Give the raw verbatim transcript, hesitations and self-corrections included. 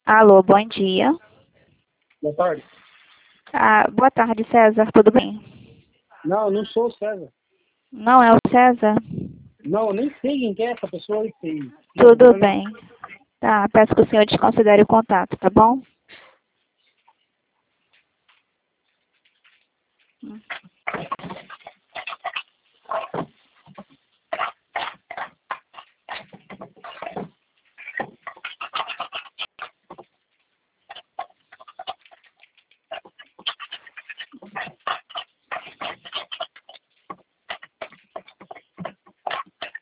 Alô, bom dia. Boa tarde. Ah, boa tarde, César, tudo bem? Não, não sou o César. Não é o César? Não, eu nem sei quem que é essa pessoa aí. Sei. Tudo bem. Tá, peço que o senhor desconsidere o contato, tá bom?